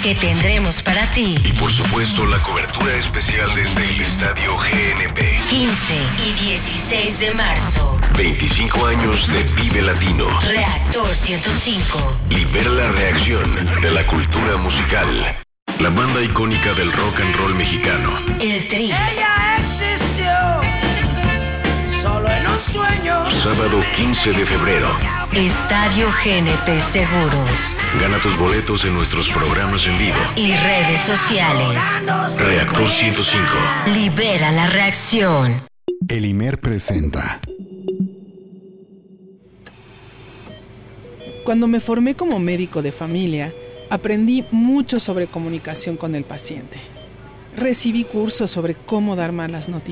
que tendremos para ti. Y por supuesto la cobertura especial desde el Estadio GNP. 15 y 16 de marzo. 25 años de Vive Latino. Reactor 105. Libera la reacción de la cultura musical. La banda icónica del rock and roll mexicano. El Tri. Ella existió solo en un sueño. Sábado 15 de febrero. Estadio GNP Seguros. Gana tus boletos en nuestros programas en vivo. Y redes sociales. Reactor 105. Libera la reacción. El IMER presenta. Cuando me formé como médico de familia, aprendí mucho sobre comunicación con el paciente. Recibí cursos sobre cómo dar malas noticias.